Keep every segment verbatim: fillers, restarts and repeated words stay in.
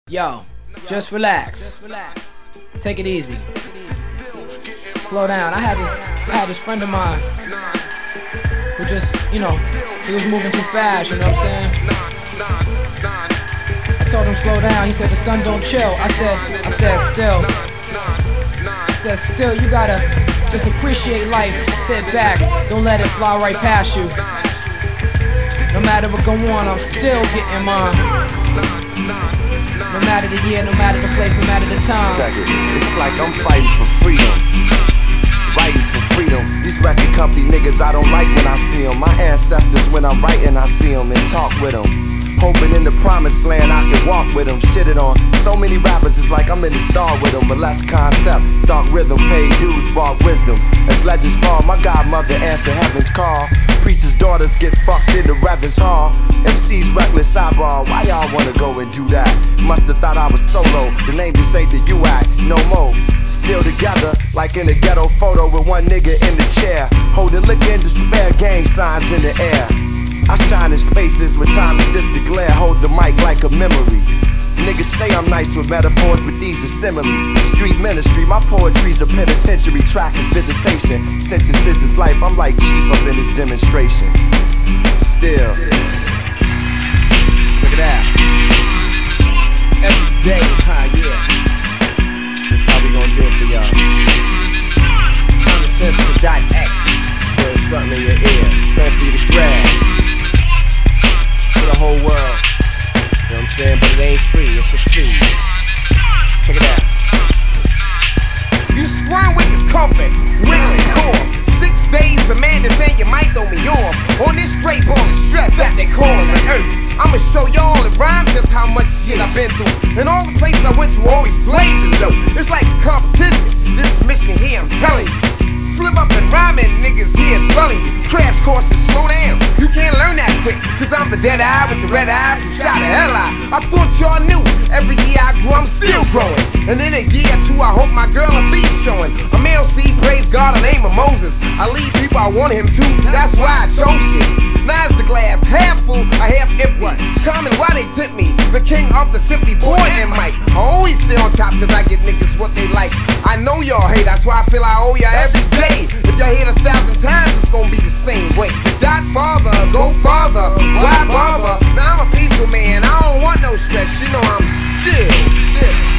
Yo, just relax. Take it easy. Slow down. I had this I had this friend of mine who just, you know, he was moving too fast, you know what I'm saying? I told him slow down. He said the sun don't chill. I said, I said still. I said still, you gotta just appreciate life. Sit back, don't let it fly right past you. No matter what go on, I'm still getting mine. No matter the year, no matter the place, no matter the time. Check it. It's like I'm fighting for freedom, writing for freedom. These record company niggas I don't like when I see them. My ancestors when I'm writing I see them and talk with them. Hoping in the promised land I can walk with them. Shitted on so many rappers, it's like I'm in the star with them. But less concept, stark rhythm, pay dues, brought wisdom. As legends fall, my godmother answered heaven's call. Preachers' daughters get fucked in the Reverend's hall. M C's reckless eyeball, why y'all wanna go and do that? Must've thought I was solo, the name just ain't the U act, no more. Still together, like in a ghetto photo with one nigga in the chair, holding liquor in despair, gang signs in the air. I shine in spaces where time is just a glare, hold the mic like a memory. Niggas say I'm nice with metaphors, but these are similes. Street ministry, my poetry's a penitentiary. Track is visitation, sentences is life. I'm like chief up in this demonstration. Still, look at that. Every day, huh, yeah. This how we gon' do it for y'all. Common sense to dot X. There's something in your ear, time for you to grab. For the whole world. You know what I'm saying? But it ain't free, it's a fee. Check it out. You squirm with discomfort, wiggling core. Six days a man is saying you might throw me off. On this straight ball of stress that they callin' the earth. I'ma show y'all in rhyme just how much shit I've been through. And all the places I went to always blazing low. It's like a competition, this mission here I'm telling you. Slip up and rhyming, niggas here spelling you. Crash courses, slow down, you can't learn that quick. Cause I'm the dead eye with the red eye from shot of hell eye. I thought y'all knew, every year I grew, I'm still growing. And in a year or two, I hope my girl will be showing. I'm L C, praise God, the name of Moses. I lead people I want him to, that's why I chose this. Now is the glass half full, or half empty. Common, why they tip me? The king of the simply boy and Mike. I always stay on top cause I get niggas what they like. I know y'all hate, that's why I feel I owe y'all every day. If y'all hate a thousand times, it's gonna be the same way. Dot father, go farther, why bother? Now I'm a peaceful man, I don't want no stress. You know I'm still, still.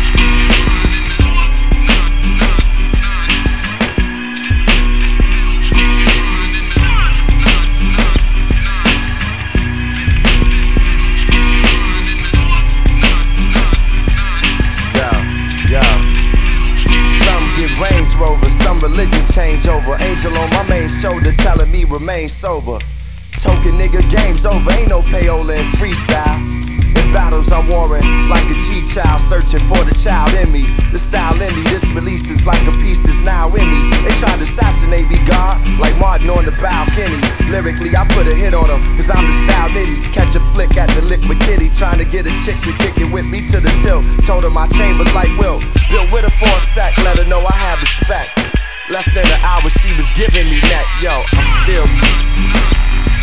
Range Rover, some religion change over. Angel on my main shoulder telling me remain sober. Token nigga, game's over, ain't no payola in freestyle. In battles I'm warring like a G-child, searching for the child in me. The style in me, this release is like a piece that's now in me. They tried to assassinate me, God, like Martin on the balcony. Lyrically, I put a hit on them, cause I'm the style nitty. Catch a flick at the Liquid Kitty, trying to get a chick to kick it with me to the tilt. Told her my chambers like Will, built with her for a sec, let her know I have respect. Less than an hour she was giving me that, yo, I'm still